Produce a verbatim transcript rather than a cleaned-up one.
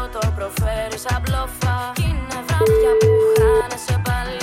το προφέρεις απλόφα. Κι είναι βράδια που χάνεσαι πάλι.